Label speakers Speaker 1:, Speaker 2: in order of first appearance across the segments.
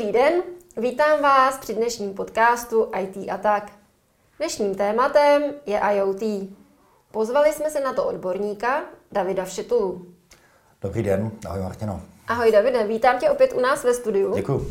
Speaker 1: Dobrý den, vítám vás při dnešním podcastu IT a tak. Dnešním tématem je IoT. Pozvali jsme se na to odborníka Davida Všetulu.
Speaker 2: Dobrý den, ahoj Martino.
Speaker 1: Ahoj Davide, vítám tě opět u nás ve studiu.
Speaker 2: Děkuji.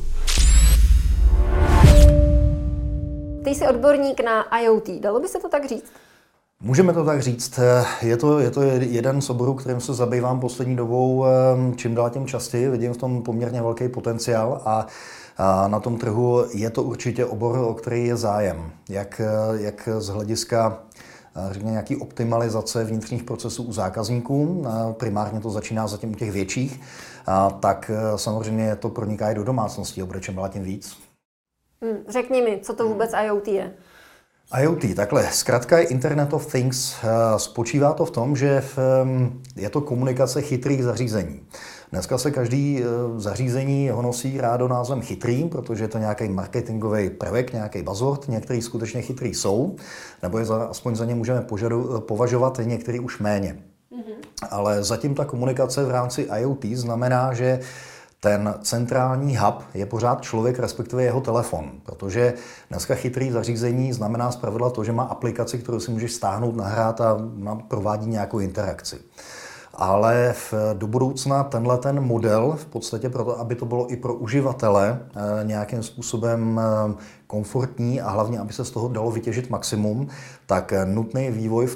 Speaker 1: Ty jsi odborník na IoT, dalo by se to tak říct?
Speaker 2: Můžeme to tak říct. Je to jeden z oborů, kterým se zabývám poslední dobou, čím dál tím častěji. Vidím v tom poměrně velký potenciál a na tom trhu je to určitě obor, o který je zájem. Jak z hlediska řekněme, nějaký optimalizace vnitřních procesů u zákazníků, primárně to začíná zatím u těch větších, tak samozřejmě to proniká i do domácností, a bude čím dál tím víc.
Speaker 1: Řekni mi, co to vůbec IoT je?
Speaker 2: IoT, takhle, zkrátka je Internet of Things. Spočívá to v tom, že je to komunikace chytrých zařízení. Dneska se každý zařízení ho nosí rádo názvem chytrý, protože je to nějaký marketingový prvek, nějaký buzzword, některý skutečně chytrý jsou, nebo je aspoň za ně můžeme považovat, některý už méně. Ale zatím ta komunikace v rámci IoT znamená, že ten centrální hub je pořád člověk, respektive jeho telefon, protože dneska chytrý zařízení znamená zpravidla to, že má aplikaci, kterou si můžeš stáhnout, nahrát a provádí nějakou interakci. Ale do budoucna ten model, v podstatě proto, aby to bylo i pro uživatele nějakým způsobem komfortní a hlavně, aby se z toho dalo vytěžit maximum, tak nutný vývoj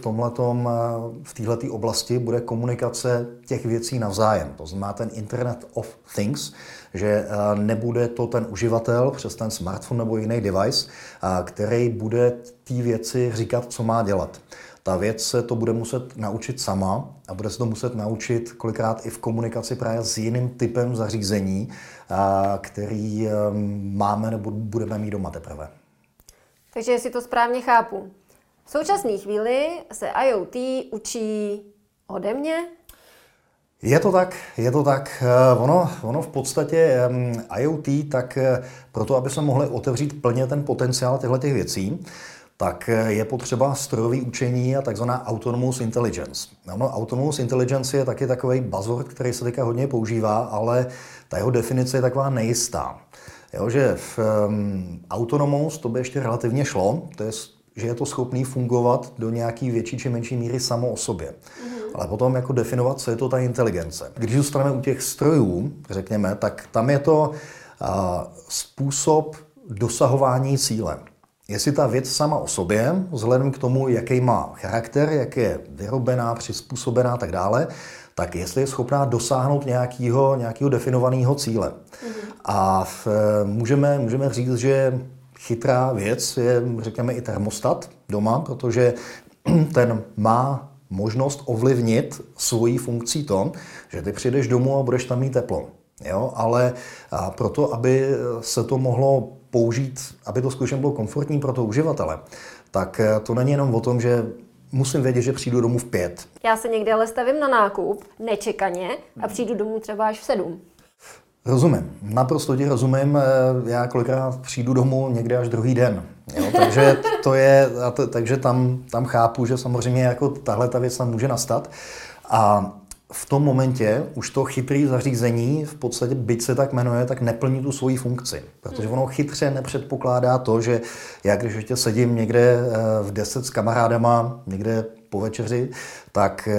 Speaker 2: v této oblasti bude komunikace těch věcí navzájem. To znamená ten Internet of Things, že nebude to ten uživatel přes ten smartphone nebo jiný device, který bude té věci říkat, co má dělat. Ta věc se to bude muset naučit sama a bude se to muset naučit kolikrát i v komunikaci právě s jiným typem zařízení, který máme nebo budeme mít doma teprve.
Speaker 1: Takže jestli to správně chápu. V současné chvíli se IoT učí ode mě?
Speaker 2: Je to tak. Ono v podstatě IoT, tak proto, aby jsme mohli otevřít plně ten potenciál těchto věcí, tak je potřeba strojové učení a takzvaná autonomous intelligence. Autonomous intelligence je taky takový buzzword, který se teďka hodně používá, ale ta jeho definice je taková nejistá. Že autonomous to by ještě relativně šlo, to je, že je to schopný fungovat do nějaký větší či menší míry samo o sobě. Ale potom jako definovat, co je to ta inteligence. Když zůstaneme u těch strojů, řekněme, tak tam je to způsob dosahování cíle. Jestli ta věc sama o sobě, vzhledem k tomu, jaký má charakter, jak je vyrobená, přizpůsobená a tak dále, tak jestli je schopná dosáhnout nějakého definovaného cíle. A můžeme říct, že chytrá věc je, řekněme, i termostat doma, protože ten má možnost ovlivnit svojí funkcí to, že ty přijdeš domů a budeš tam mít teplo. Ale proto, aby se to mohlo použít, aby to skutečně bylo komfortní pro toho uživatele, tak to není jenom o tom, že musím vědět, že přijdu domů v 5.
Speaker 1: Já se někde ale stavím na nákup, nečekaně, a přijdu domů třeba až v 7.
Speaker 2: Rozumím, naprosto ti rozumím. Já kolikrát přijdu domů někde až druhý den. Takže takže tam chápu, že samozřejmě jako tahle ta věc tam může nastat. A v tom momentě už to chytré zařízení, v podstatě byť se tak jmenuje, tak neplní tu svoji funkci. Protože ono chytře nepředpokládá to, že já když ještě sedím někde v 10 s kamarádama, někde po večeři, tak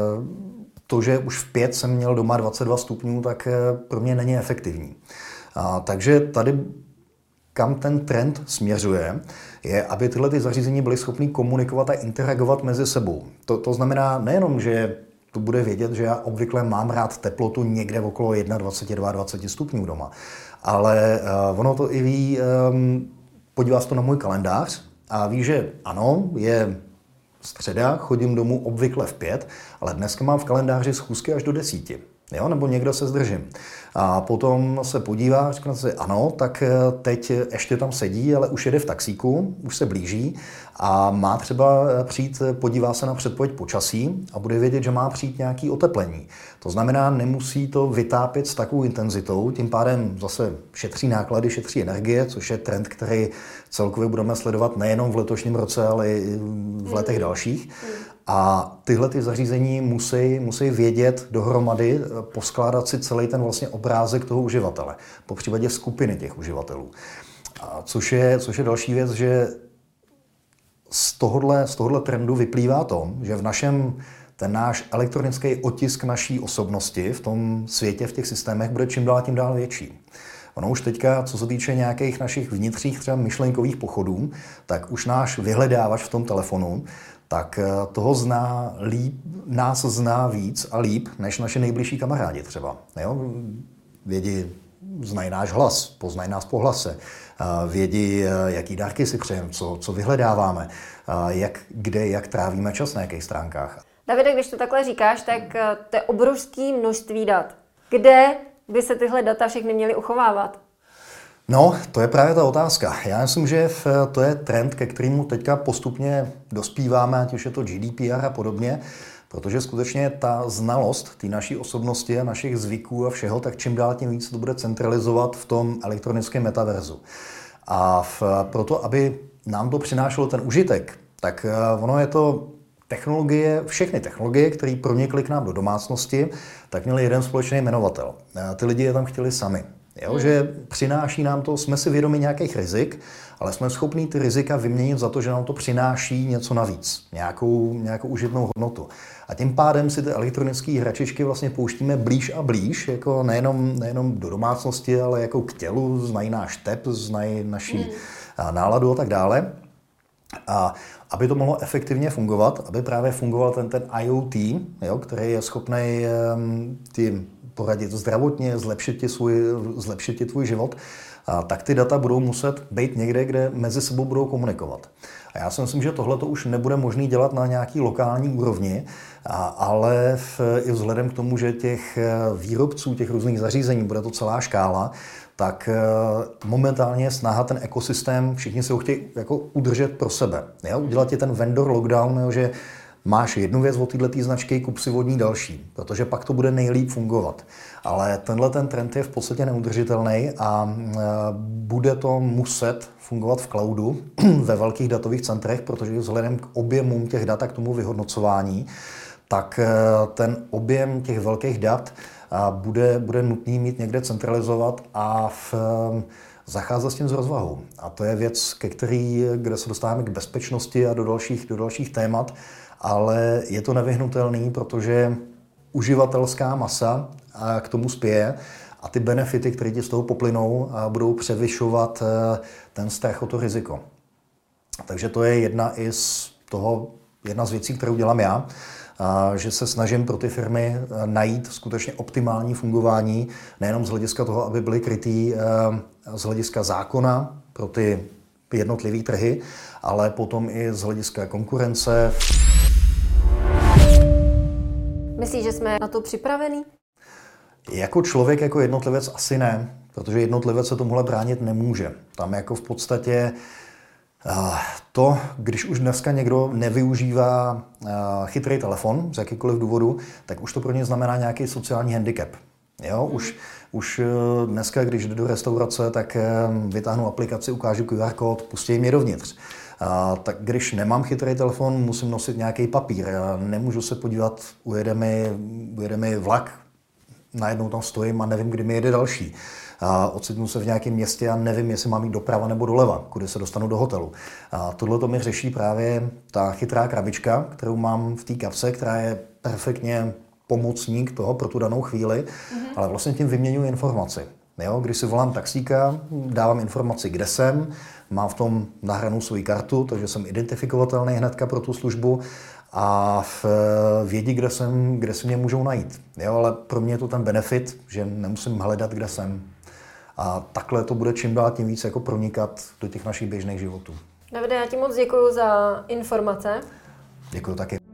Speaker 2: to, že už v 5 jsem měl doma 22 stupňů, tak pro mě není efektivní. Takže tady, kam ten trend směřuje, je, aby tyhle ty zařízení byly schopny komunikovat a interagovat mezi sebou. To znamená nejenom, že to bude vědět, že já obvykle mám rád teplotu někde okolo 21-22 stupňů doma. Ale ono to i ví, podívá se to na můj kalendář a ví, že ano, je středa, chodím domů obvykle v 5, ale dneska mám v kalendáři schůzky až do 10. Nebo někde se zdržím. A potom se podívá, řekne si, ano, tak teď ještě tam sedí, ale už jede v taxíku, už se blíží a má třeba přijít, podívá se na předpověď počasí a bude vědět, že má přijít nějaké oteplení. To znamená, nemusí to vytápět s takovou intenzitou, tím pádem zase šetří náklady, šetří energie, což je trend, který celkově budeme sledovat nejenom v letošním roce, ale i v letech dalších. A tyhle ty zařízení musí vědět dohromady, poskládat si celý ten vlastně obrázek toho uživatele, po případě skupiny těch uživatelů. A což je další věc, že z tohohle trendu vyplývá to, že ten náš elektronický otisk naší osobnosti v tom světě, v těch systémech, bude čím dál tím dál větší. Ono už teďka, co se týče nějakých našich vnitřních třeba myšlenkových pochodů, tak už náš vyhledávač v tom telefonu, tak toho nás zná víc a líp, než naše nejbližší kamarádi třeba. Jo? Znají náš hlas, poznají nás po hlase, vědí, jaký dárky si přejeme, co vyhledáváme, jak trávíme čas na jakých stránkách.
Speaker 1: Davide, když to takhle říkáš, tak to je obrovské množství dat. Kde by se tyhle data všechny měly uchovávat?
Speaker 2: No, to je právě ta otázka. Já myslím, že to je trend, ke kterému teďka postupně dospíváme, ať už je to GDPR a podobně, protože skutečně ta znalost té naší osobnosti a našich zvyků a všeho, tak čím dál tím víc to bude centralizovat v tom elektronickém metaverzu. A proto, aby nám to přinášelo ten užitek, tak ono je to všechny technologie, které pronikly k nám do domácnosti, tak měly jeden společný jmenovatel. Ty lidi je tam chtěli sami. Jo, že přináší nám to, jsme si vědomi nějakých rizik, ale jsme schopní ty rizika vyměnit za to, že nám to přináší něco navíc, nějakou užitnou hodnotu. A tím pádem si ty elektronické hračičky vlastně pouštíme blíž a blíž, jako nejenom do domácnosti, ale jako k tělu, znají náš tep, znají naši náladu a tak dále. A aby to mohlo efektivně fungovat, aby právě fungoval ten IoT, jo, který je schopný tím poradit zdravotně, zlepšit ti tvůj život, tak ty data budou muset být někde, kde mezi sebou budou komunikovat. A já si myslím, že tohle to už nebude možné dělat na nějaký lokální úrovni, ale i vzhledem k tomu, že těch výrobců, těch různých zařízení, bude to celá škála, tak momentálně je snaha ten ekosystém, všichni si ho chtějí jako udržet pro sebe. Jo? Udělat ti ten vendor lockdown, jo, že máš jednu věc od této značky, kup si od ní další, protože pak to bude nejlíp fungovat. Ale ten trend je v podstatě neudržitelný a bude to muset fungovat v cloudu ve velkých datových centrech, protože vzhledem k objemům těch dat a k tomu vyhodnocování, tak ten objem těch velkých dat bude nutný mít někde centralizovat a zacházet s tím s rozvahou. A to je věc, kde se dostáváme k bezpečnosti a do dalších témat, ale je to nevyhnutelný, protože uživatelská masa k tomu spěje a ty benefity, které ti z toho poplynou, budou převyšovat ten strach o to riziko. Takže to je jedna z věcí, kterou dělám já, že se snažím pro ty firmy najít skutečně optimální fungování, nejenom z hlediska toho, aby byly krytý z hlediska zákona pro ty jednotlivé trhy, ale potom i z hlediska konkurence.
Speaker 1: Myslíš, že jsme na to připravení?
Speaker 2: Jako člověk, jako jednotlivec asi ne, protože jednotlivec se tomuhle bránit nemůže. Tam jako v podstatě to, když už dneska někdo nevyužívá chytrý telefon z jakýkoliv důvodu, tak už to pro ně znamená nějaký sociální handicap. Jo? Už dneska, když jdu do restaurace, tak vytáhnu aplikaci, ukážu QR kód, pustí mě dovnitř. Tak když nemám chytrý telefon, musím nosit nějaký papír. Nemůžu se podívat, ujede mi vlak, najednou tam stojím a nevím, kdy mi jede další. Ocitnu se v nějakém městě a nevím, jestli mám jít doprava nebo doleva, kudy se dostanu do hotelu. Tohle to mi řeší právě ta chytrá krabička, kterou mám v té kapse, která je perfektně pomocník toho pro tu danou chvíli, ale vlastně tím vyměňuji informaci. Jo, když si volám taxíka, dávám informaci, kde jsem, mám v tom nahranou svou kartu, takže jsem identifikovatelný hnedka pro tu službu a vědí, kde si mě můžou najít. Jo, ale pro mě je to ten benefit, že nemusím hledat, kde jsem. A takhle to bude čím dál tím víc jako pronikat do těch našich běžných životů.
Speaker 1: Davide, já ti moc děkuju za informace.
Speaker 2: Děkuju taky.